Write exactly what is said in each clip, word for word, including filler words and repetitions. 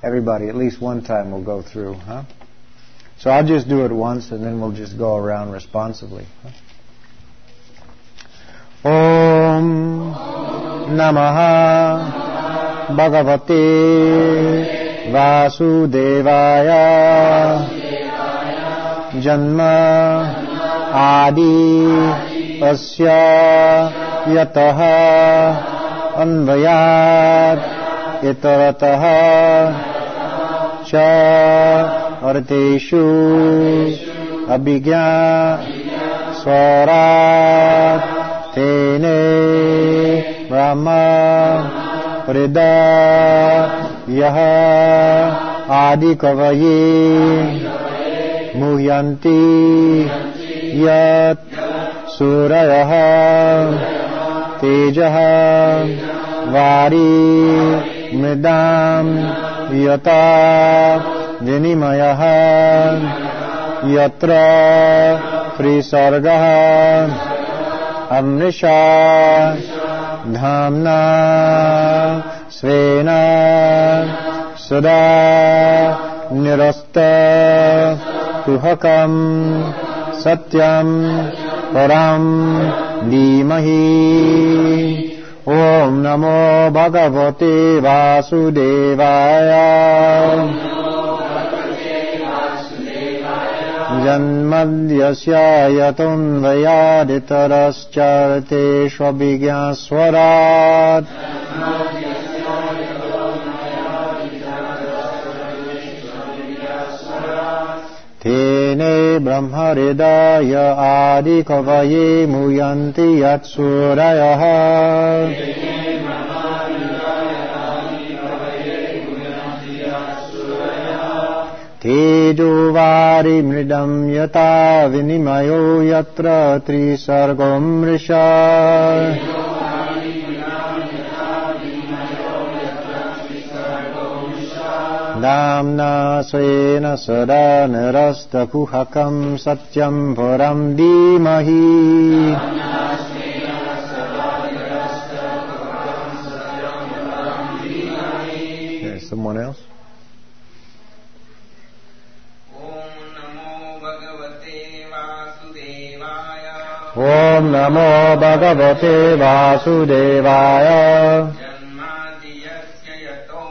everybody at least one time will go through, huh? So I'll just do it once and then we'll just go around responsively. Huh? Om Namaha Bhagavate Vasudevaya Janma Adi Asya Yataha Anvayat Itarataha Cha Arteshu Abhigya Swarat Tene Brahma Prida Yaha Adi Kavaye Muhyanti Yat Surayaha Tejaha Vari Mridam Yata Vinimayaha Yatra Trisargaha Amrisha Dhamna Svena Sada Nirasta Tuhakam Satyam Param Dhimahi. Om Namo Bhagavate Vasudevaya Janmadyasya yatunvayaditarascharateshvabhigya swarat Tene brahmaridaya adi kavaye muyanti yatsurayaha Tejovari mridam yata vinimayo yatra trisargom risha Damna svena sada nirasta kuhakam satyam param dhimahi. There's someone else? Om Namo Bhagavate Vasudevaya Janmadiyasya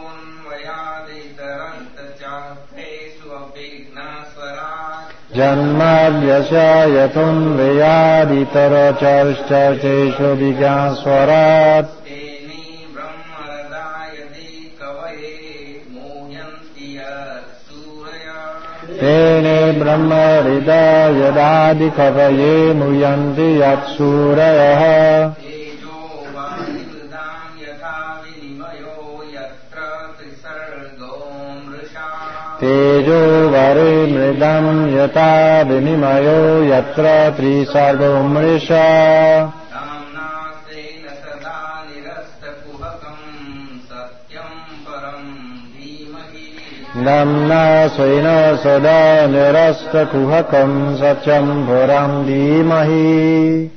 yatunvayaditarantacharteshu abhigya swarat Teni brahmaradayati kavaye muhyanti yatsuraya Tene brahmaridayadadi kavaye muyanti yatsuraya Tejo varimridam yatha vinimayo yatra trisargom risha Tejo varimridam yata vinimayo yatra trisargom risha Damna sena sada nirasta kuhakam satyam param dhimahi Namna svena sada nirasta kuhakam satyam param dhimahi.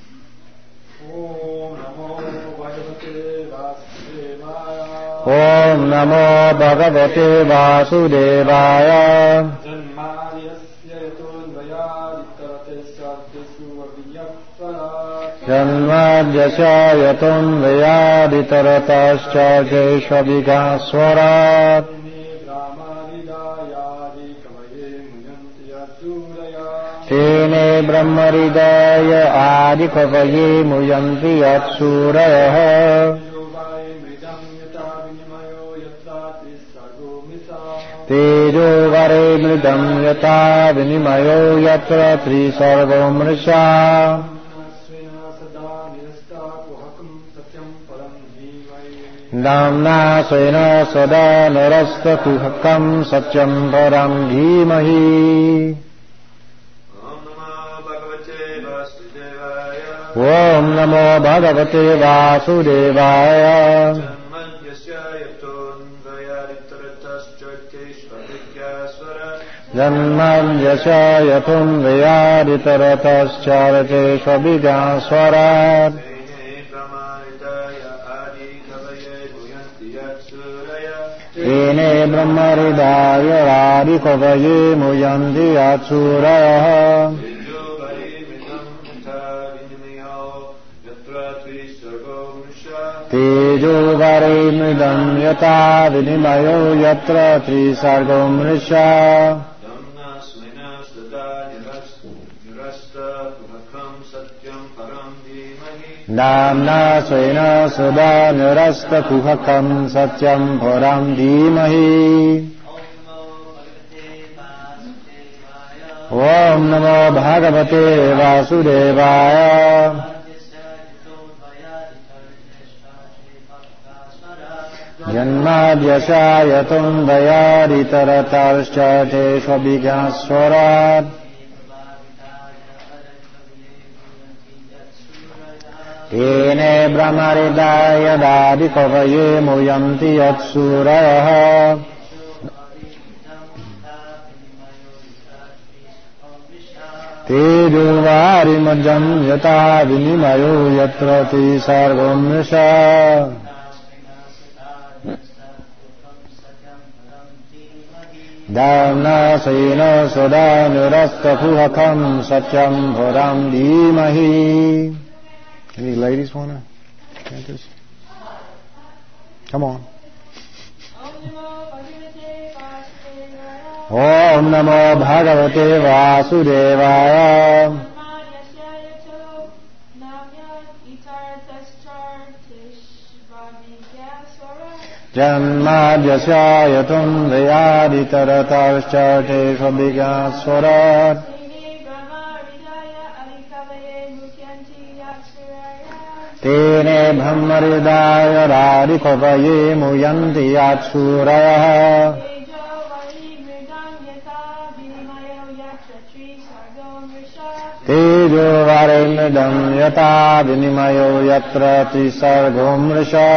Om Namo Bhagavate Vasudevaya Janmadyasya yatunvayaditarascharateshu abhigya swarat Tene brahmaridaya adi kavaye muyanti yatsuraya Tejo vare mridam yata vinimayo yatra trisargom risha Namna svena sada narasta kuhakam satyam param dhimahi. Om Namo Bhagavate Vasudevaya Janmadyasya yatunvayaditarascharateshu abhigya swarat Tene Tene brahmaridaya radikavaye muyanti atsuraya. Tejo varimidam yata vinimayo yatra trisargo mrisha. Namna svena sada nirasta kuhakam satyam param dhimahi. Om Namo Bhagavate Vasudevaya. Janmadhyasya yatum vayaditaratarshate svabhigyaswarat. Tene brahmaridaya dadikavaye muyanti yatsuraya. Tejo varimajam yata vinimayo yatra tisargo mrisha. Dhamna sena sada nirasta puhakam satyam param dhimahi. Any ladies want to chant this? Come on. Om Namo Bhagavate Vasudevaya. Janmadhyasya yatum vayaditaratarshate svabhigyaswarat. Tene brahmaridaya radikavaye muyanti atsuraya. Tejo varimidam yata vinimayo yatra trisargo mrisha.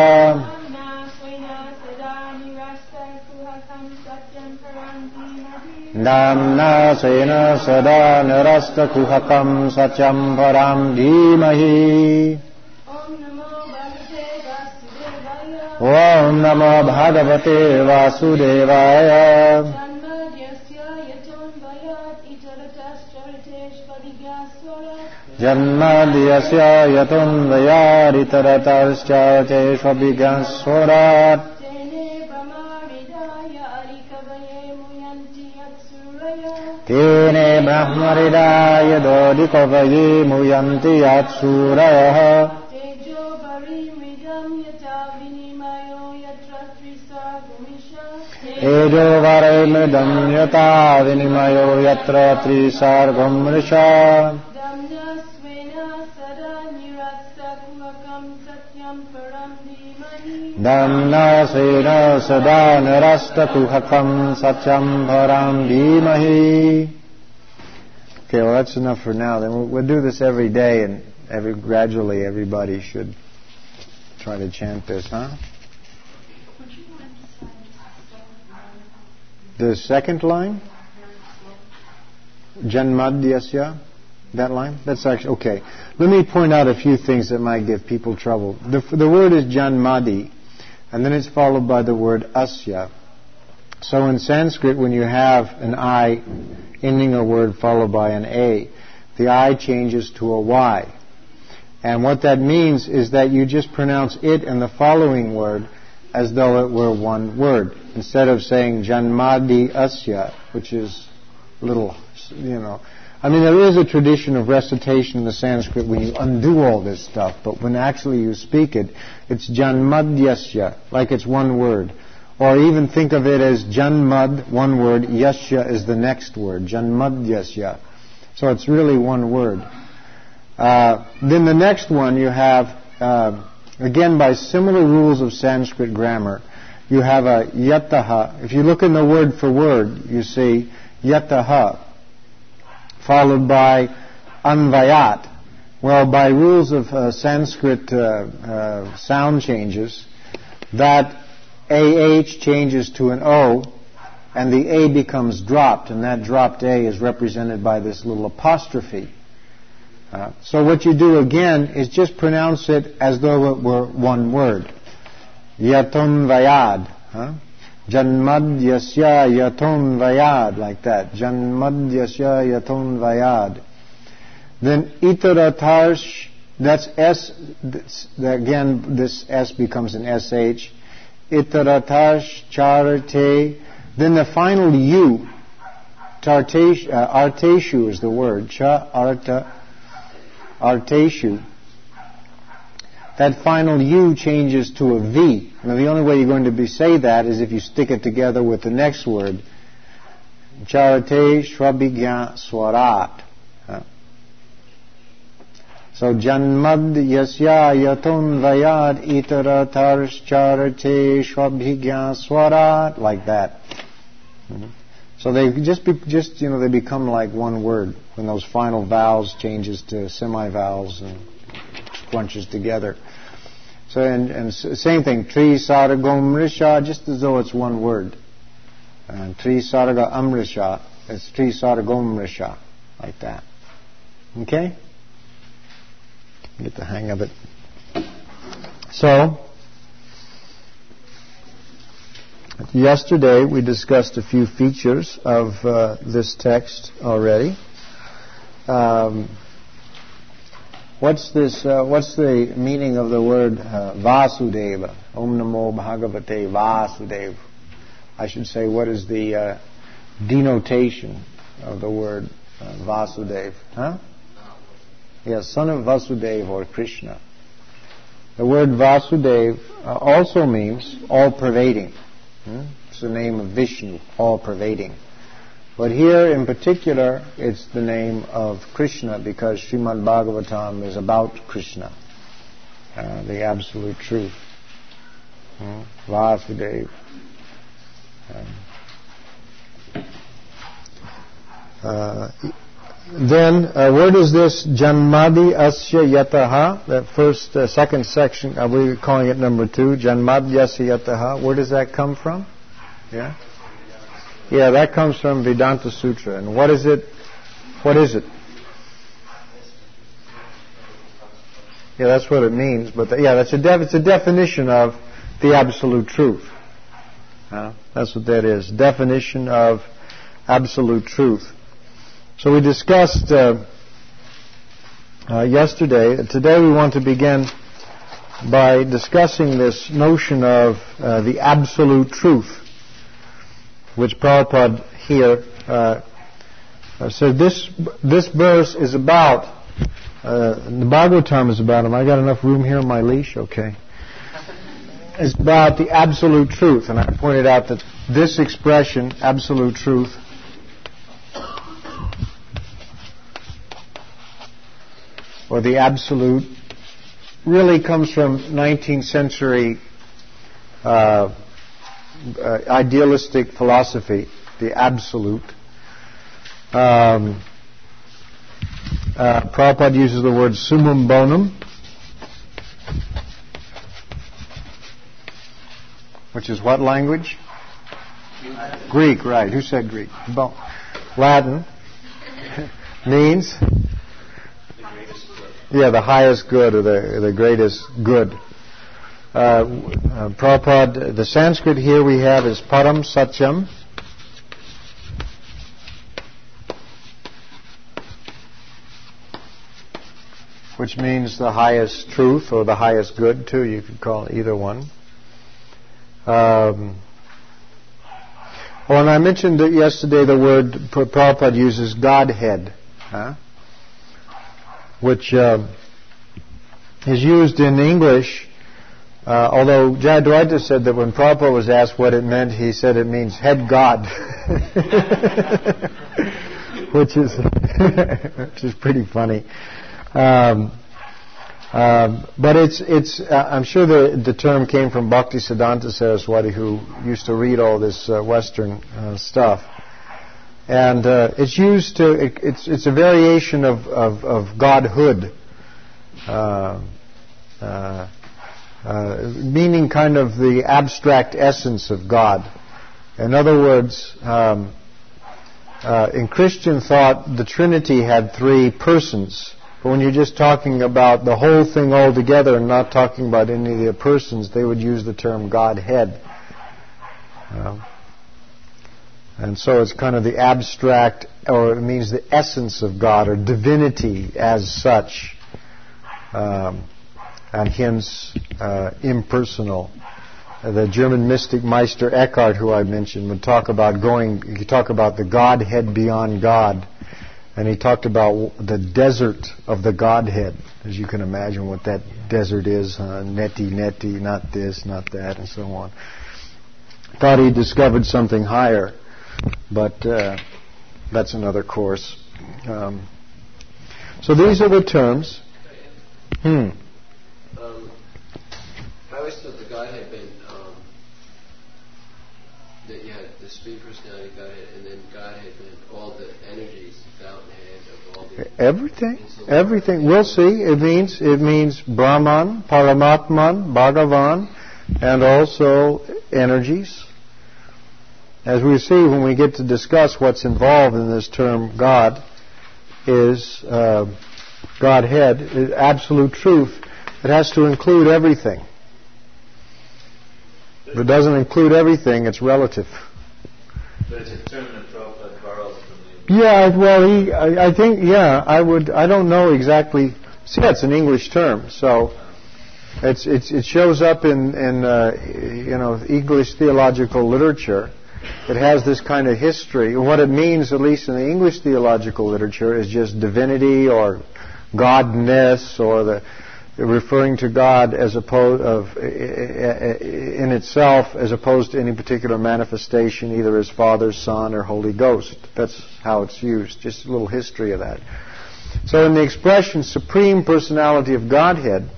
Namna sena sada nirasta kuhakam satyam param dhimahi. Om Namo Bhagavate Vasudevaya. Janmadhyasya yatum vayaditaratarshate svabhigyaswarat. Tene brahmaridaya dadikavaye muyanti yatsuraya. Tejo varimidam yata vinimayo yatra trisargo mrisha. Dhamna sena sada nirasta kuhakam satyam param dhimahi. Okay, well that's enough for now. Then we'll, we'll do this every day, and every gradually everybody should try to chant this, huh? The second line, Janmadhyasya, that line. That's actually okay. Let me point out a few things that might give people trouble. The, the word is Janmadi. And then it's followed by the word asya. So in Sanskrit, when you have an I ending a word followed by an A, the I changes to a Y. And what that means is that you just pronounce it and the following word as though it were one word. Instead of saying Janmadi asya, which is a little, you know. I mean, there is a tradition of recitation in the Sanskrit when you undo all this stuff, but when actually you speak it, it's Janmadhyasya, like it's one word. Or even think of it as Janmad, one word, Yasya is the next word, Janmadhyasya. So it's really one word. Uh, then the next one you have, uh, again by similar rules of Sanskrit grammar, you have a Yataha. If you look in the word for word, you see Yataha, followed by Anvayat. Well, by rules of uh, Sanskrit uh, uh, sound changes, that A H changes to an O, and the A becomes dropped, and that dropped A is represented by this little apostrophe. Uh, so what you do again is just pronounce it as though it were one word. Yatum Vayad. Huh? Janmadyasya yaton vayad, like that. Janmadyasya yaton vayad. Then itaratarsh, that's S, this, again this S becomes an S H. Itaratarsh charate. Then the final U, tartesh, uh, arteshu is the word. Cha arta, arteshu. That final U changes to a V. Now the only way you're going to be, say that is if you stick it together with the next word. Charate shvabhigya swarat. So janmad yasya yaton vayad itara tarsh charate shvabhigya swarat, like that. Mm-hmm. So they just be, just you know they become like one word when those final vowels changes to semi-vowels and crunches together. So and, and same thing, tri sarga amrisha, just as though it's one word. And tri sarga amrisha, it's tri sarga amrisha, like that. Okay? Get the hang of it. So, yesterday we discussed a few features of uh, this text already. Um, what's this? Uh, what's the meaning of the word uh, Vasudeva? Om Namo Bhagavate Vasudeva. I should say, what is the uh, denotation of the word uh, Vasudeva? Huh? Yes, son of Vasudeva or Krishna. The word Vasudeva uh, also means all-pervading. Hmm? It's the name of Vishnu, all-pervading. But here in particular, it's the name of Krishna because Srimad Bhagavatam is about Krishna, uh, the absolute truth. Hmm? Vasudeva. Um, uh, Then, uh, where does this Janmadi Asya Yataha, that first, uh, second section, are we calling it number two, Janmadi Asya Yataha, where does that come from? Yeah? Yeah, that comes from Vedanta Sutra. And what is it? What is it? Yeah, that's what it means. But the, yeah, that's a def- it's a definition of the absolute truth. Uh, that's what that is. Definition of absolute truth. So we discussed uh, uh, yesterday. Today we want to begin by discussing this notion of uh, the absolute truth, which Prabhupada here uh, uh, said. This this verse is about. Uh, the Bhagavatam is about. Have I got enough room here on my leash? Okay. It's about the absolute truth, and I pointed out that this expression, absolute truth, or the absolute, really comes from nineteenth century uh, uh, idealistic philosophy, the absolute. Um, uh, Prabhupada uses the word summum bonum, which is what language? Greek, right. Who said Greek? Bon. Latin means... Yeah, the highest good or the the greatest good. Uh, uh, Prabhupada, the Sanskrit here we have is Param Satyam. Which means the highest truth or the highest good too. You could call it either one. Um, oh, and I mentioned that yesterday the word Prabhupada uses Godhead. Huh? Which uh, is used in English, uh, although Jayadvaita said that when Prabhupada was asked what it meant, he said it means head God, which is which is pretty funny. Um, um, but it's it's uh, I'm sure the the term came from Bhaktisiddhanta Saraswati, who used to read all this uh, Western uh, stuff. And uh, it's used to, it, it's it's a variation of, of, of godhood, uh, uh, uh, meaning kind of the abstract essence of God. In other words, um, uh, in Christian thought, the Trinity had three persons. But when you're just talking about the whole thing altogether and not talking about any of the persons, they would use the term Godhead. Uh, and so it's kind of the abstract, or it means the essence of God, or divinity as such, um, and hence uh, impersonal. Uh, the German mystic Meister Eckhart, who I mentioned, would talk about going, he talk about the Godhead beyond God. And he talked about the desert of the Godhead, as you can imagine what that desert is, uh, neti, neti, not this, not that, and so on. Thought he discovered something higher, but uh, that's another course. Um, so these are the terms. Hmm. Um, I always thought the Godhead meant um, that you had the Supreme Personality Godhead, and then Godhead meant all the energies, the fountainhead of all the... Everything. Everything. We'll see. It means it means Brahman, Paramatman, Bhagavan, and also energies. As we see when we get to discuss what's involved in this term God, is uh, Godhead, is absolute truth. It has to include everything. If it doesn't include everything, it's relative. But it's a term that Prabhupada borrows from the... Yeah, well, he, I, I think, yeah, I would, I don't know exactly. See, it's an English term, so it's, it's it shows up in, in uh, you know, English theological literature. It has this kind of history. What it means, at least in the English theological literature, is just divinity or godness, or the referring to God as opposed of in itself, as opposed to any particular manifestation, either as Father, Son, or Holy Ghost. That's how it's used. Just a little history of that. So, in the expression "Supreme Personality of Godhead,"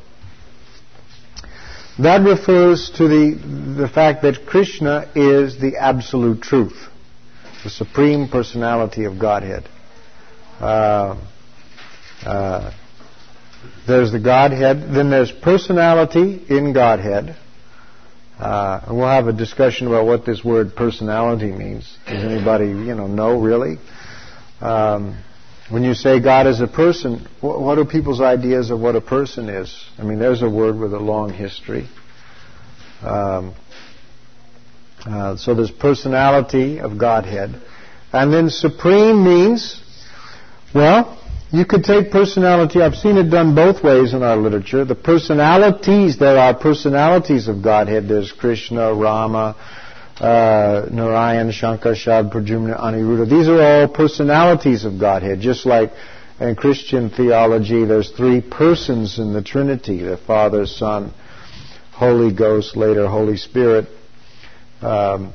that refers to the the fact that Krishna is the absolute truth, the Supreme Personality of Godhead. Uh, uh, there's the Godhead, then there's personality in Godhead. Uh, and we'll have a discussion about what this word personality means. Does anybody, you know, know really? Um, when you say God is a person, wh- what are people's ideas of what a person is? I mean, there's a word with a long history. Um, uh, so there's personality of Godhead. And then supreme means, well, you could take personality. I've seen it done both ways in our literature. The personalities, there are personalities of Godhead. There's Krishna, Rama, uh, Narayan, Shankar, Shad, Pradyumna, Aniruddha. These are all personalities of Godhead. Just like in Christian theology, there's three persons in the Trinity: the Father, Son, Holy Ghost, later Holy Spirit. Um,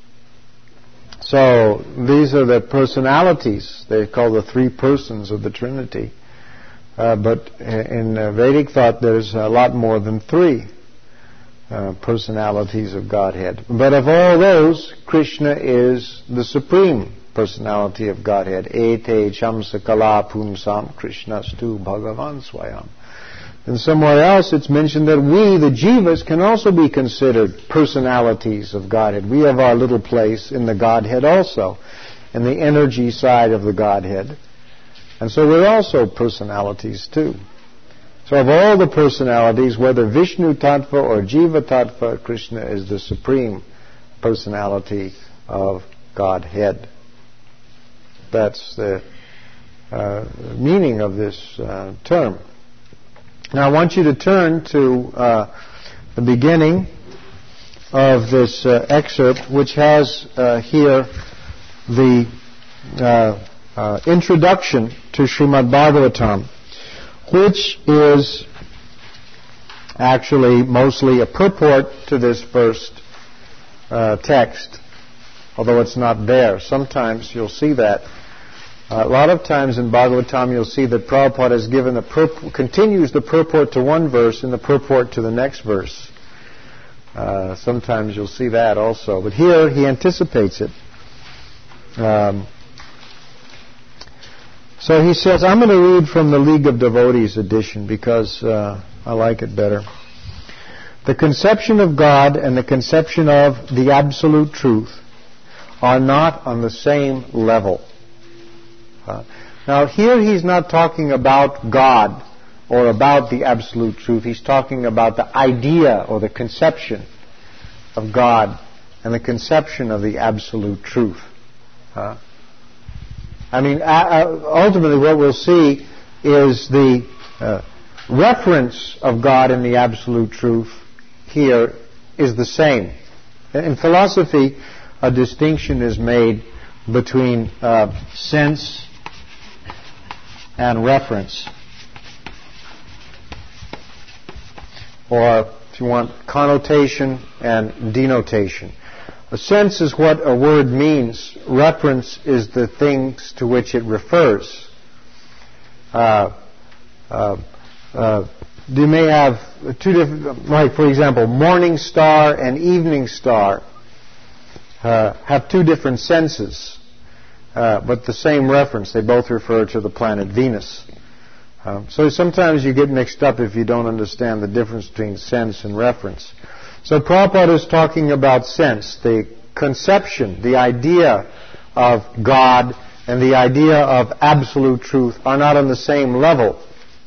So these are the personalities. They call the three persons of the Trinity. Uh, but in uh, Vedic thought, there's a lot more than three uh, personalities of Godhead. But of all those, Krishna is the supreme personality of Godhead. Ete chamsa kala punsam Krishnastu bhagavan swayam. And somewhere else it's mentioned that we, the jivas, can also be considered personalities of Godhead. We have our little place in the Godhead also, in the energy side of the Godhead. And so we're also personalities too. So of all the personalities, whether Vishnu Tattva or Jiva Tattva, Krishna is the supreme personality of Godhead. That's the uh, meaning of this uh, term. Now I want you to turn to uh, the beginning of this uh, excerpt, which has uh, here the uh, uh, introduction to Srimad Bhagavatam, which is actually mostly a purport to this first uh, text, although it's not there. Sometimes you'll see that. Uh, a lot of times in Bhagavatam you'll see that Prabhupada has given the purport, continues the purport to one verse and the purport to the next verse. Uh, sometimes you'll see that also. But here he anticipates it. Um, so he says, I'm going to read from the League of Devotees edition because uh, I like it better. The conception of God and the conception of the absolute truth are not on the same level. Uh, now here he's not talking about God or about the absolute truth. He's talking about the idea or the conception of God and the conception of the absolute truth. Huh? I mean, uh, ultimately what we'll see is the uh, reference of God in the absolute truth here is the same. In philosophy, a distinction is made between uh, sense and reference. Or, if you want, connotation and denotation. A sense is what a word means. Reference is the things to which it refers. Uh, uh, uh, you may have two different, like for example, morning star and evening star uh, have two different senses, uh, but the same reference. They both refer to the planet Venus. Uh, so sometimes you get mixed up if you don't understand the difference between sense and reference. So Prabhupada is talking about sense, the conception, the idea of God and the idea of absolute truth are not on the same level.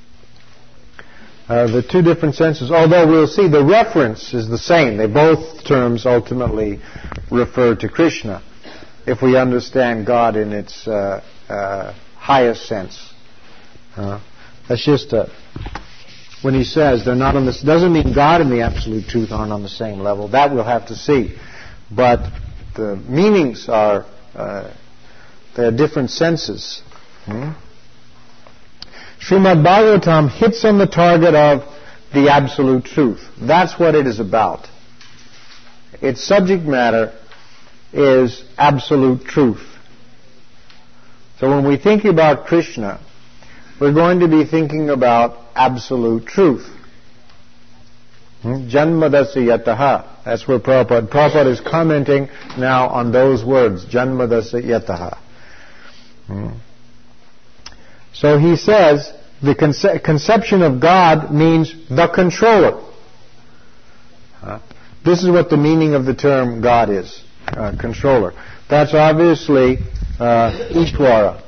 Uh, the two different senses, although we'll see the reference is the same. They both terms ultimately refer to Krishna if we understand God in its uh, uh, highest sense. Uh, that's just a... When he says they're not on this, doesn't mean God and the absolute truth aren't on the same level. That we'll have to see. But the meanings are, uh, they're different senses. Hmm? Srimad Bhagavatam hits on the target of the absolute truth. That's what it is about. Its subject matter is absolute truth. So when we think about Krishna, we're going to be thinking about absolute truth. Hmm? Janmadasya yataha. That's where Prabhupada, Prabhupada is commenting now on those words, Janmadasya yataha. Hmm. So he says, the conce- conception of God means the controller. Huh? This is what the meaning of the term God is, uh, controller. That's obviously uh, Ishvara.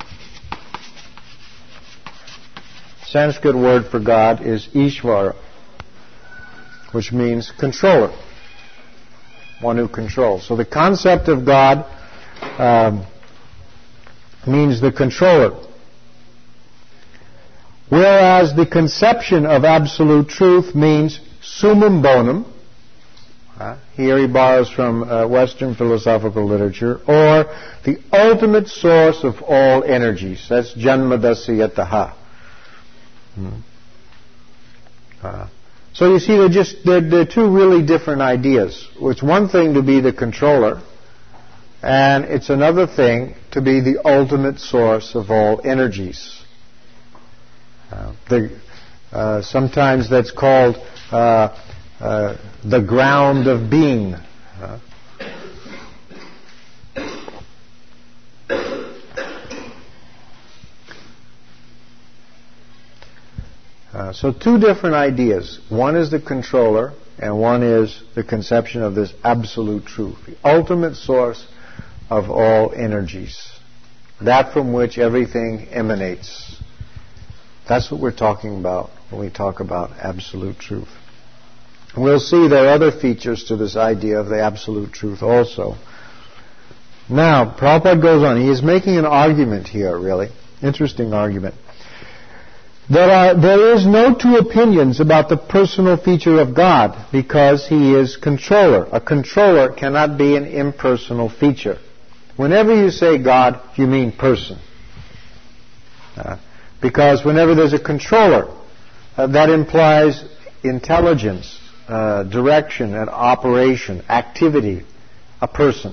Sanskrit word for God is Ishvara, which means controller, one who controls. So the concept of God um, means the controller. Whereas the conception of absolute truth means summum bonum. Uh, here he borrows from uh, Western philosophical literature, or the ultimate source of all energies. That's Janmadasya yataha. Hmm. Uh, so you see, they're just they're, they're two really different ideas. It's one thing to be the controller, and it's another thing to be the ultimate source of all energies. Uh, the, uh, sometimes that's called uh, uh, the ground of being. Uh, uh, so two different ideas. One is the controller, and one is the conception of this absolute truth, the ultimate source of all energies, that from which everything emanates. That's what we're talking about when we talk about absolute truth. And we'll see there are other features to this idea of the absolute truth also. Now, Prabhupada goes on. He is making an argument here, really. Interesting argument. There are, there is no two opinions about the personal feature of God because He is controller. A controller cannot be an impersonal feature. Whenever you say God, you mean person. Uh, Because whenever there's a controller, uh, that implies intelligence, uh, direction, and operation, activity, a person.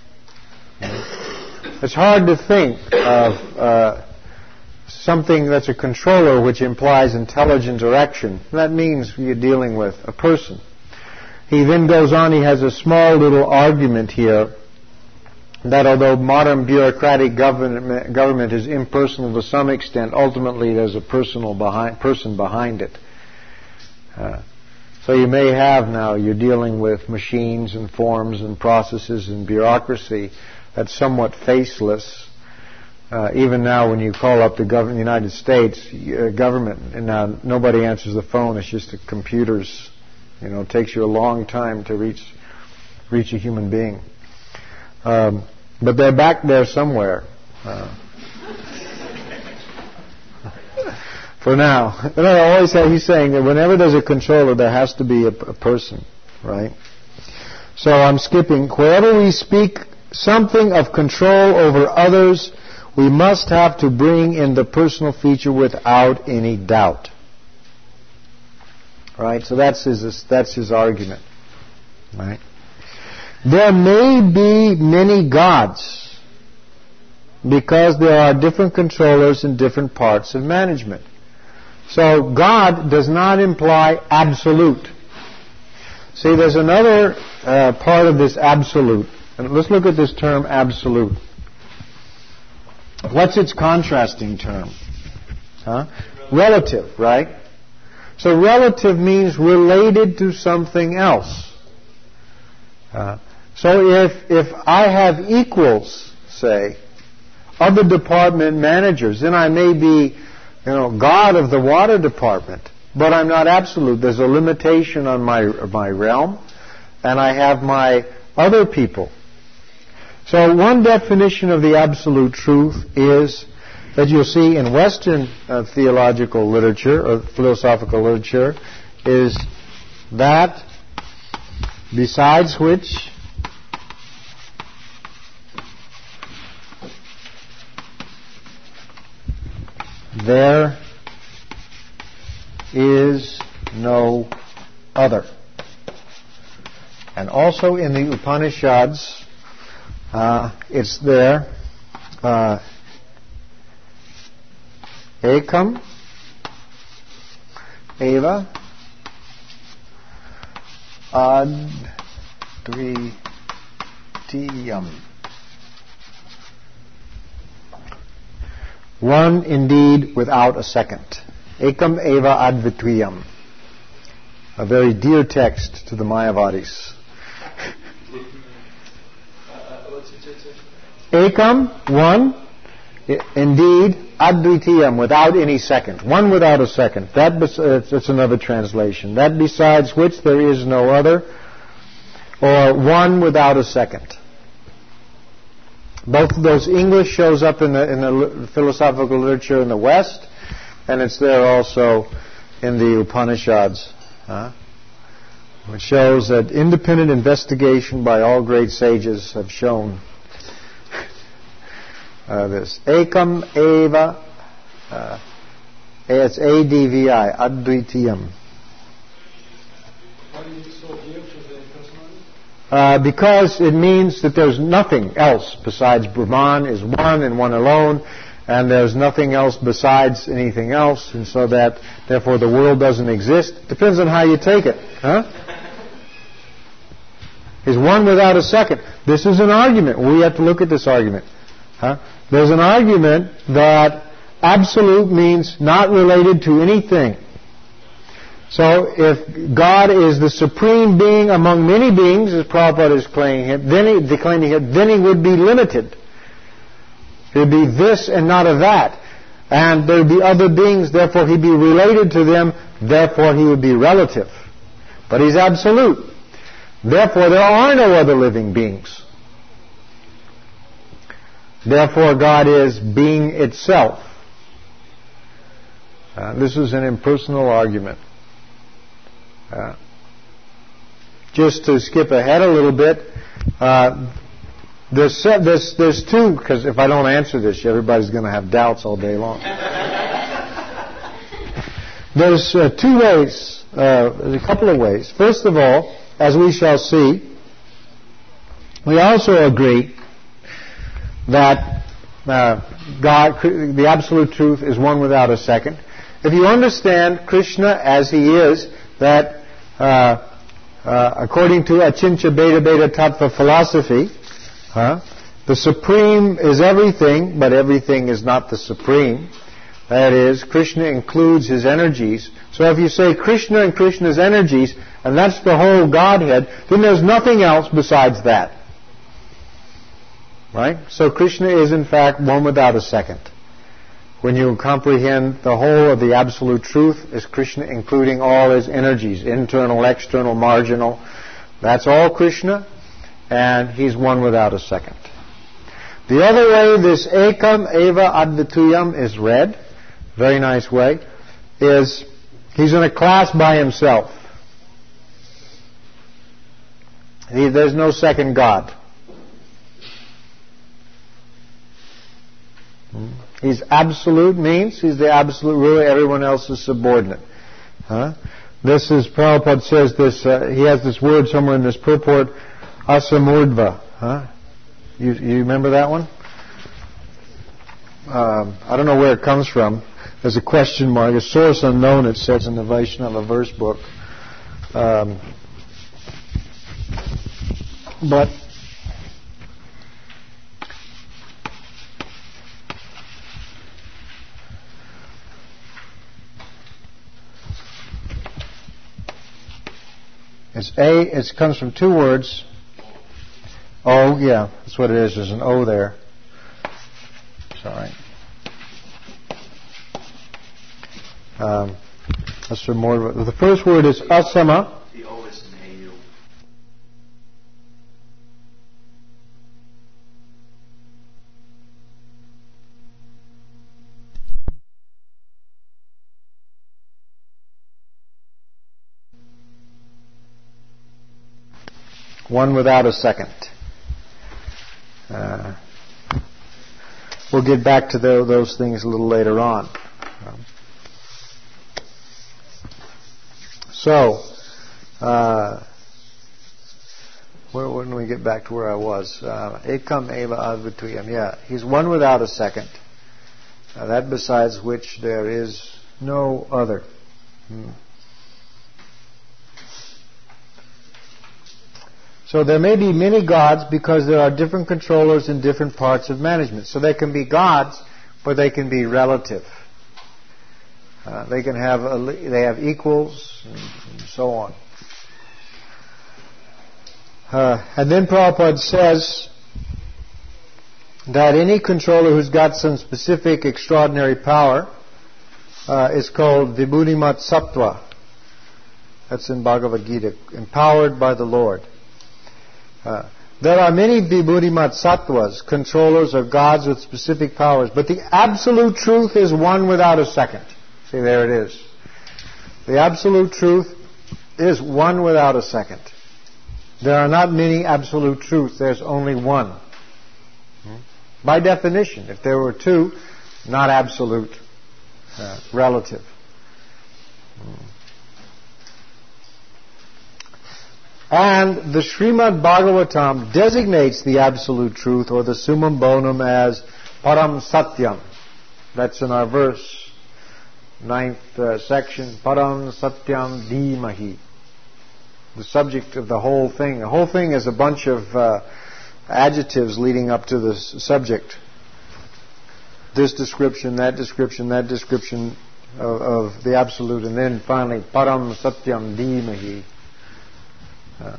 It's hard to think of uh, something that's a controller which implies intelligent direction. That means you're dealing with a person. He then goes on, he has a small little argument here that although modern bureaucratic government, government is impersonal to some extent, ultimately there's a personal behind, person behind it. Uh, so you may have now, you're dealing with machines and forms and processes and bureaucracy that's somewhat faceless. Uh, even now when you call up the government, the United States uh, government, and now nobody answers the phone, it's just the computers. You know, it takes you a long time to reach reach a human being. Um, but they're back there somewhere. Uh, for now. But I always say, he's saying that whenever there's a controller, there has to be a, a person, right? So I'm skipping. Wherever we speak something of control over others, we must have to bring in the personal feature without any doubt. Right? So that's his, that's his argument. Right? There may be many gods because there are different controllers in different parts of management. So God does not imply absolute. See, there's another uh, part of this absolute. And let's look at this term absolute. What's its contrasting term? Huh? Relative, right? So relative means related to something else. Uh, so if if I have equals, say, other department managers, then I may be, you know, God of the water department, but I'm not absolute. There's a limitation on my my realm, and I have my other people. So one definition of the absolute truth is that you'll see in Western uh, theological literature or philosophical literature is that besides which there is no other. And also in the Upanishads, uh, it's there, uh, ekam eva advitiyam. One indeed without a second. Ekam eva advitiyam. A very dear text to the Mayavadis. Ekam, one, indeed, advitiyam, without any second. One without a second. That bes- uh, it's another translation. That besides which there is no other, or one without a second. Both of those English shows up in the in the philosophical literature in the West, and it's there also in the Upanishads, huh? Which shows that independent investigation by all great sages have shown uh, this. Ekam eva, uh, it's A D V I, advitiyam. Why is it so dear to the personality? Uh, because it means that there's nothing else besides Brahman is one and one alone, and there's nothing else besides anything else, and so that therefore the world doesn't exist. Depends on how you take it, huh? Is one without a second. This is an argument. We have to look at this argument. Huh? There's an argument that absolute means not related to anything. So if God is the supreme being among many beings, as Prabhupada is claiming him, then he, declaiming him, then he would be limited. He would be this and not of that. And there would be other beings, therefore he'd be related to them, therefore he would be relative. But he's absolute. Therefore there are no other living beings. Therefore God is being itself. Uh, this is an impersonal argument. Uh, just to skip ahead a little bit, uh, there's, there's, there's two, because if I don't answer this, everybody's going to have doubts all day long. There's uh, two ways, uh, there's a couple of ways. First of all, as we shall see, we also agree that uh, God, the absolute truth, is one without a second. If you understand Krishna as he is, that uh, uh, according to Achintya Beta Beta Tattva philosophy, huh, the supreme is everything, but everything is not the supreme. That is, Krishna includes his energies. So if you say Krishna and Krishna's energies, and that's the whole Godhead, then there's nothing else besides that. Right? So Krishna is in fact one without a second. When you comprehend the whole of the absolute truth, is Krishna including all his energies, internal, external, marginal. That's all Krishna. and He's one without a second. The other way this Ekam Eva Advituyam is read, very nice way, is He's in a class by Himself. He, there's no second God. He's absolute, means He's the absolute ruler, everyone else is subordinate. Huh? This is, Prabhupada says this, uh, he has this word somewhere in this purport, asamurdva. Huh? You, you remember that one? Um, I don't know where it comes from. There's a question mark, a source unknown, it says in the Vaishnava verse book. Um, but it's A, it comes from two words. Oh, yeah, that's what it is. There's an O there. Sorry. Um, that's for more. The first word is asama. The O is an A U. One without a second. Uh, we'll get back to the, those things a little later on. Um, so, uh, where, when we get back to where I was, uh, Ekam Eva Advituyam. Yeah, He's one without a second. Uh, that besides which there is no other. Hmm. So there may be many gods because there are different controllers in different parts of management. So they can be gods, but they can be relative. Uh, they can have a, they have equals and, and so on. Uh, and then Prabhupada says that any controller who's got some specific extraordinary power uh, is called Vibhudimat Sattva. That's in Bhagavad Gita, empowered by the Lord. Uh, there are many Vibhudimat Sattvas, controllers or gods with specific powers, but the absolute truth is one without a second. See, there it is. The absolute truth is one without a second. There are not many absolute truths, there's only one. By definition, if there were two, not absolute, uh, relative. And the Srimad Bhagavatam designates the absolute truth or the summum bonum as Param Satyam. That's in our verse, ninth uh, section, Param Satyam Dhimahi. The subject of the whole thing. The whole thing is a bunch of uh, adjectives leading up to the subject. This description, that description, that description of, of the absolute, and then finally Param Satyam Dhimahi. Uh,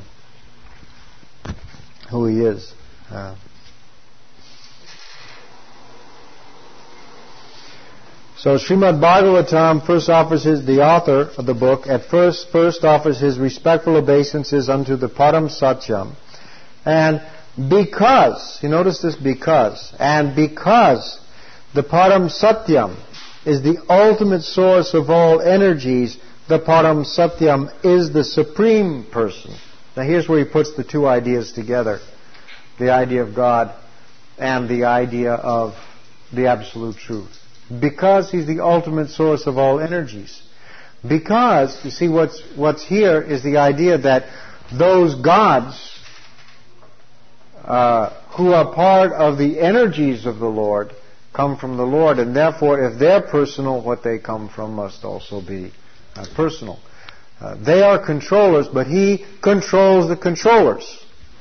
who He is. Uh, so Srimad Bhagavatam first offers his, the author of the book, at first first offers his respectful obeisances unto the Param Satyam. And because, you notice this because, and because the Param Satyam is the ultimate source of all energies, the Param Satyam is the Supreme Person. Now here's where he puts the two ideas together. The idea of God and the idea of the Absolute Truth. Because He's the ultimate source of all energies. Because, you see, what's, what's here is the idea that those gods uh, who are part of the energies of the Lord come from the Lord, and therefore if they're personal, what they come from must also be uh, personal. Uh, they are controllers, but He controls the controllers.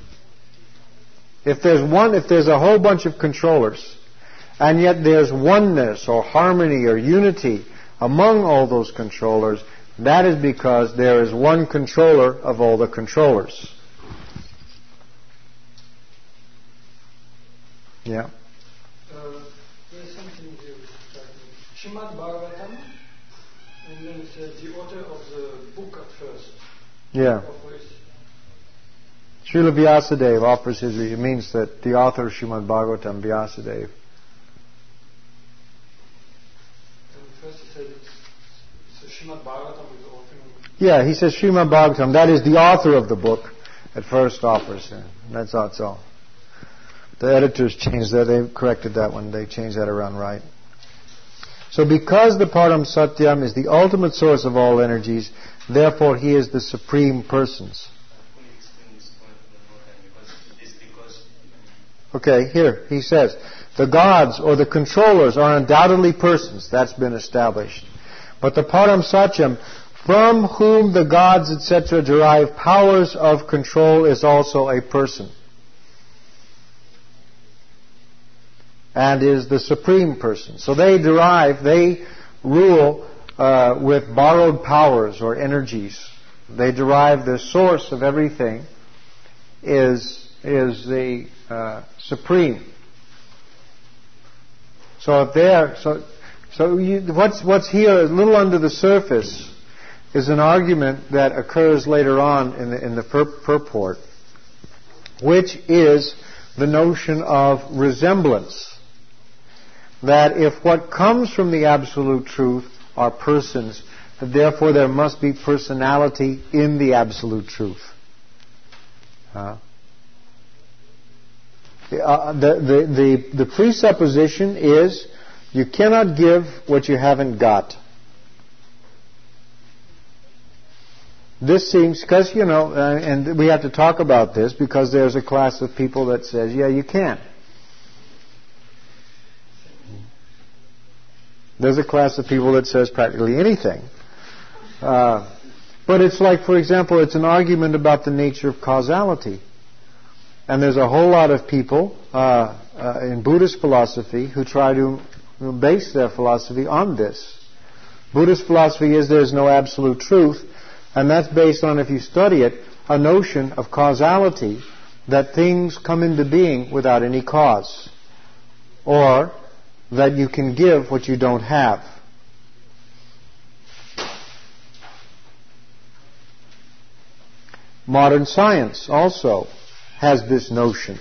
If there's one, if there's a whole bunch of controllers, and yet there's oneness or harmony or unity among all those controllers, that is because there is one controller of all the controllers. Yeah. Uh, there's something here. Srimad Bhagavatam, and then it says the author of the book at first. Yeah. Srila Vyasadeva offers his, it means that the author of Srimad Bhagavatam, Vyasadeva. First he said it's, so Srimad Bhagavatam is offering. Yeah, he says Srimad Bhagavatam, that is the author of the book, at first offers. That's all. That's all. The editors changed that, they corrected that one, they changed that around right. So because the Param Satyam is the ultimate source of all energies, therefore he is the supreme persons. Okay, here, he says, the gods or the controllers are undoubtedly persons. That's been established. But the Param Satyam, from whom the gods, et cetera, derive powers of control, is also a person. And is the supreme person. So they derive, they rule uh, with borrowed powers or energies. They derive the source of everything is, is the uh, supreme. So if they're, so, so you, what's, what's here, a little under the surface, is an argument that occurs later on in the, in the pur- purport, which is the notion of resemblance. That if what comes from the Absolute Truth are persons, therefore there must be personality in the Absolute Truth. Huh? Uh, the, the, the, the presupposition is you cannot give what you haven't got. This seems, because, you know, uh, and we have to talk about this because there's a class of people that says, yeah, you can. There's a class of people that says practically anything. Uh, but it's like, for example, it's an argument about the nature of causality. And there's a whole lot of people uh, uh, in Buddhist philosophy who try to base their philosophy on this. Buddhist philosophy is there's no absolute truth, and that's based on, if you study it, a notion of causality, that things come into being without any cause. Or that you can give what you don't have. Modern science also has this notion.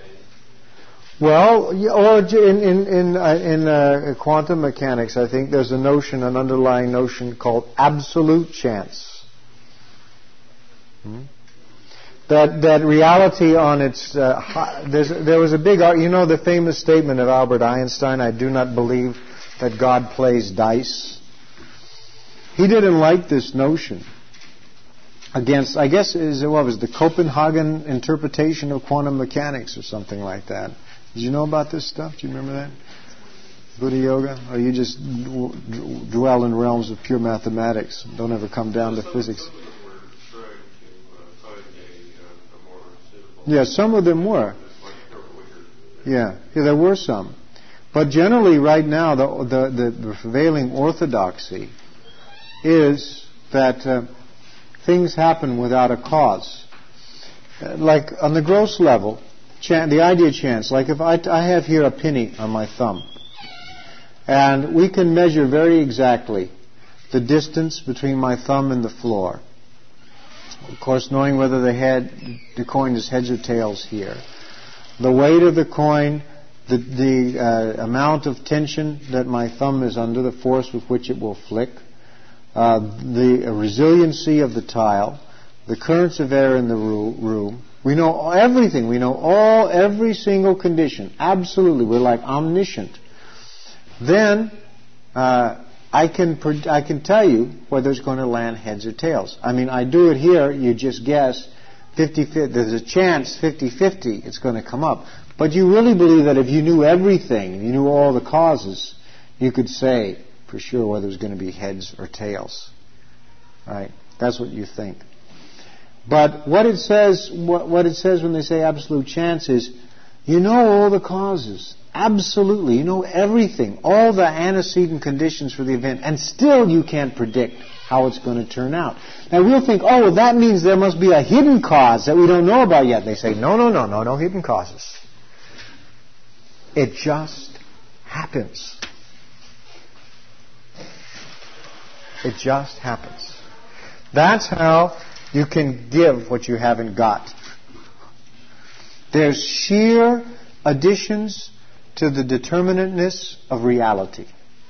Well, or in in in, uh, in uh, quantum mechanics, I think there's a notion, an underlying notion called absolute chance. Hmm? That that reality on its uh, high, there's, there was a big, you know, the famous statement of Albert Einstein, I do not believe that God plays dice. He didn't like this notion against, I guess, is what was the Copenhagen interpretation of quantum mechanics or something like that. Did you know about this stuff? Do you remember that? Buddha Yoga? Or you just d- dwell in realms of pure mathematics, don't ever come down to physics? Yeah, some of them were. Yeah, yeah, there were some. But generally, right now, the the, the, the prevailing orthodoxy is that uh, things happen without a cause. Uh, like on the gross level, chan- the idea of chance. Like if I, t- I have here a penny on my thumb, and we can measure very exactly the distance between my thumb and the floor. Of course, knowing whether the head, the coin is heads or tails here. The weight of the coin, the, the uh, amount of tension that my thumb is under, the force with which it will flick, uh, the resiliency of the tile, the currents of air in the room. We know everything. We know all, every single condition. Absolutely. We're like omniscient. Then, uh, I can I can tell you whether it's going to land heads or tails. I mean, I do it here, you just guess, fifty-fifty, there's a chance fifty-fifty it's going to come up. But you really believe that if you knew everything, you knew all the causes, you could say for sure whether it's going to be heads or tails. Right? That's what you think. But what it says, what, what it says when they say absolute chance is, you know all the causes. Absolutely. You know everything. All the antecedent conditions for the event. And still you can't predict how it's going to turn out. Now we'll think, oh, well, that means there must be a hidden cause that we don't know about yet. They say, no, no, no, no, no hidden causes. It just happens. It just happens. That's how you can give what you haven't got. They're sheer additions to the determinateness of reality.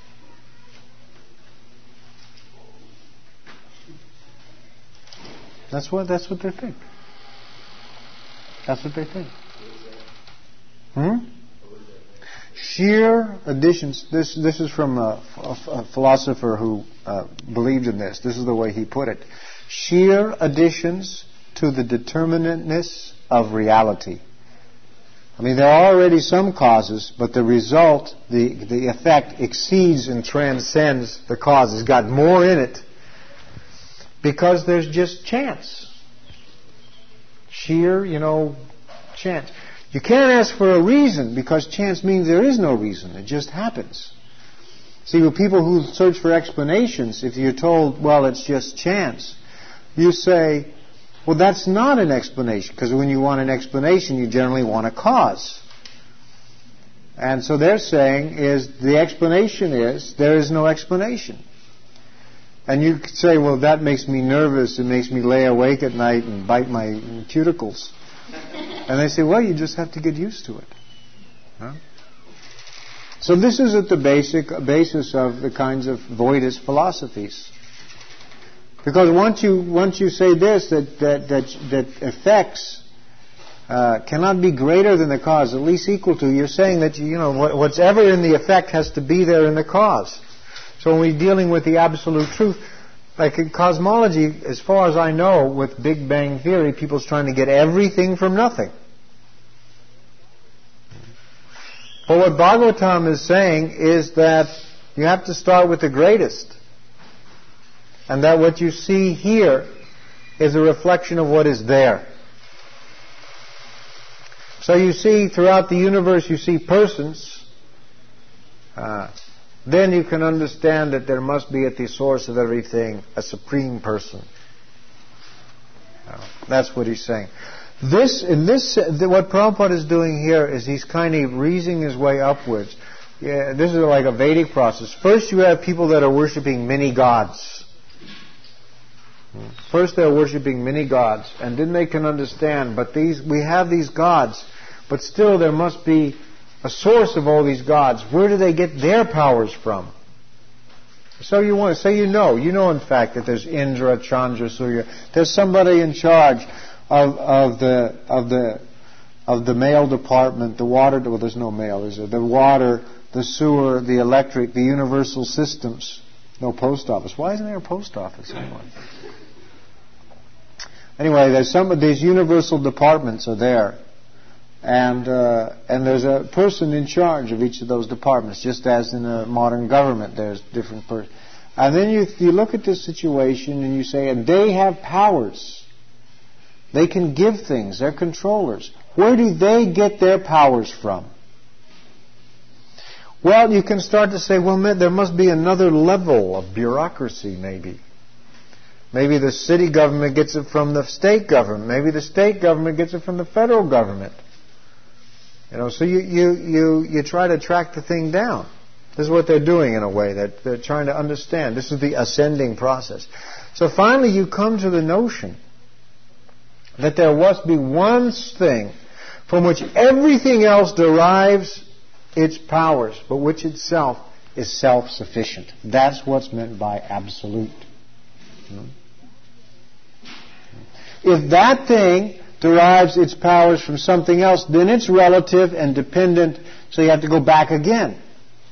That's what that's what they think. That's what they think. Hmm? Sheer additions. This this is from a, a, a philosopher who uh, believed in this. This is the way he put it. Sheer additions to the determinateness of reality. I mean, there are already some causes, but the result, the, the effect exceeds and transcends the cause. It's got more in it because there's just chance. Sheer, you know, chance. You can't ask for a reason because chance means there is no reason. It just happens. See, with people who search for explanations, if you're told, well, it's just chance, you say, well, that's not an explanation, because when you want an explanation, you generally want a cause. And so they're saying is the explanation is there is no explanation. And you could say, well, that makes me nervous. It makes me lay awake at night and bite my cuticles. And they say, well, you just have to get used to it. Huh? So this is at the basic basis of the kinds of voidist philosophies. Because once you once you say this, that that that, that effects uh, cannot be greater than the cause, at least equal to, you're saying that you know what, what's ever in the effect has to be there in the cause. So when we're dealing with the absolute truth, like in cosmology, as far as I know, with Big Bang Theory, people's trying to get everything from nothing. But what Bhagavatam is saying is that you have to start with the greatest. And that what you see here is a reflection of what is there. So you see throughout the universe, you see persons. Uh, then you can understand that there must be at the source of everything a supreme person. Uh, that's what he's saying. This, in this, what Prabhupada is doing here is he's kind of reasoning his way upwards. Yeah, this is like a Vedic process. First, you have people that are worshiping many gods. First they're worshipping many gods, and then they can understand, but these we have these gods, but still there must be a source of all these gods. Where do they get their powers from? So you want, so you know, you know in fact that there's Indra, Chandra, Surya. There's somebody in charge of of the of the of the mail department, the water. Well, there's no mail, is there? The water, the sewer, the electric, the universal systems. No post office. Why isn't there a post office anymore? Anyway, there's some of these universal departments are there, and uh, and there's a person in charge of each of those departments, just as in a modern government, there's different persons. And then you you look at this situation and you say, and they have powers. They can give things. They're controllers. Where do they get their powers from? Well, you can start to say, well, there must be another level of bureaucracy, maybe. Maybe the city government gets it from the state government. Maybe the state government gets it from the federal government. You know, so you, you, you, you try to track the thing down. This is what they're doing in a way, that they're trying to understand. This is the ascending process. So finally you come to the notion that there must be one thing from which everything else derives its powers, but which itself is self-sufficient. That's what's meant by absolute. If that thing derives its powers from something else, then it's relative and dependent, so you have to go back again.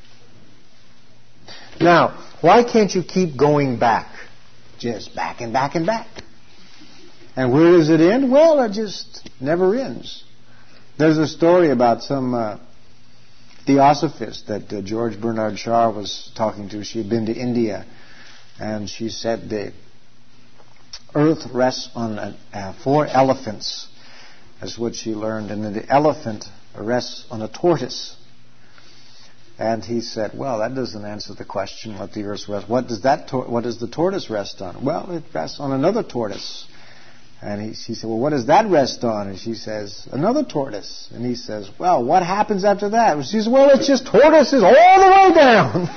Now, why can't you keep going back? Just back and back and back. And where does it end? Well, it just never ends. There's a story about some uh, theosophist that uh, George Bernard Shaw was talking to. She had been to India, and she said the earth rests on uh, uh, four elephants. That's what she learned. And then the elephant rests on a tortoise. And he said, well, that doesn't answer the question what the earth rests. What does that tor- what does the tortoise rest on? Well, it rests on another tortoise. And he, she said, well, what does that rest on? And she says, another tortoise. And he says, well, what happens after that? And she says, well, it's just tortoises all the way down.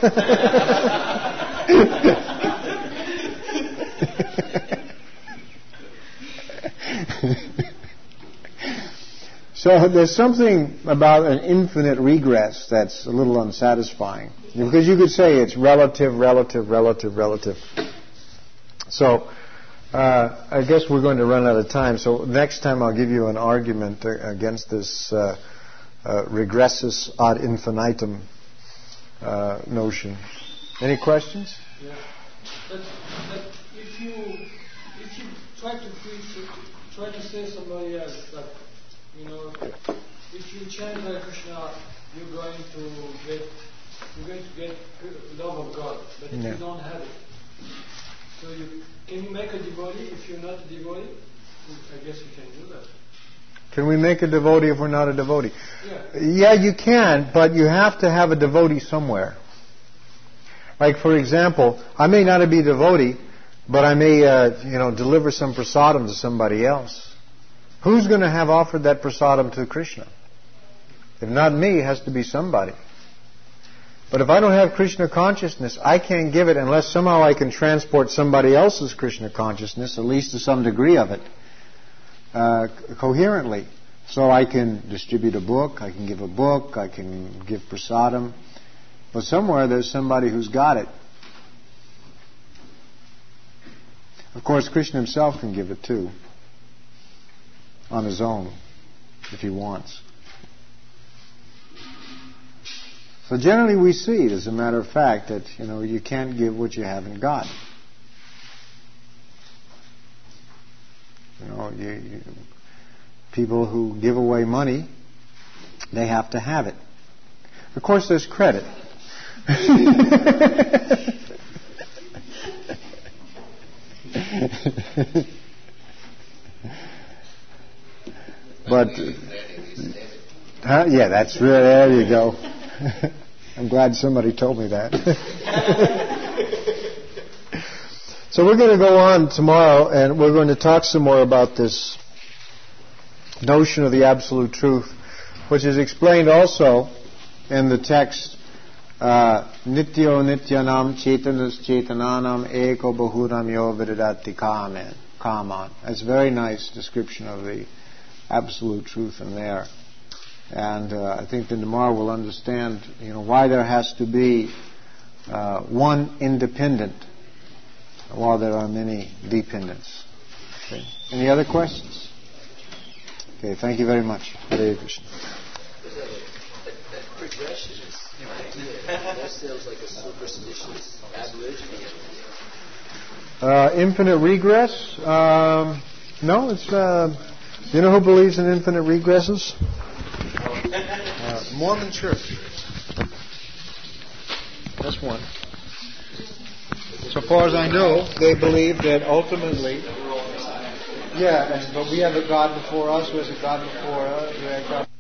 So there's something about an infinite regress that's a little unsatisfying. Because you could say it's relative, relative, relative, relative. So uh, I guess we're going to run out of time. So next time I'll give you an argument against this uh, uh, regressus ad infinitum uh, notion. Any questions? Yeah. But, but if you if you try to preach, try to say somebody else that, you know, if you chant Hare Krishna, you're going to get you're going to get love of God, but if yeah. you don't have it, so you can you make a devotee if you're not a devotee? I guess you can do that. Can we make a devotee if we're not a devotee? Yeah. Yeah, you can, but you have to have a devotee somewhere. Like, for example, I may not be a devotee, but I may, uh, you know, deliver some prasadam to somebody else. Who's going to have offered that prasadam to Krishna? If not me, it has to be somebody. But if I don't have Krishna consciousness, I can't give it unless somehow I can transport somebody else's Krishna consciousness, at least to some degree of it, uh, coherently. So I can distribute a book, I can give a book, I can give prasadam. But somewhere there's somebody who's got it. Of course, Krishna himself can give it too, on his own, if he wants. So generally we see it as a matter of fact that, you know, you can't give what you haven't got. You know, you, you, people who give away money, they have to have it. Of course, there's credit. But huh? Yeah, that's really, there you go. I'm glad somebody told me that. So we're going to go on tomorrow, and we're going to talk some more about this notion of the absolute truth, which is explained also in the text. Uh, Nityo nityanam chetanas chetananam eko bahuram yo vidadati kaman. Kaman. That's a very nice description of the absolute truth in there. And uh, I think that tomorrow we'll understand, you know, why there has to be uh, one independent while there are many dependents. Okay. Any other questions? Okay, thank you very much. Hare Krishna. That progression is that sounds like a superstitious aboriginal. Uh, infinite regress? Um, no, it's. Uh, you know who believes in infinite regresses? Uh, Mormon Church. That's one. So far as I know, they believe that ultimately. Yeah, but we have a God before us. Who has a God before us? We have God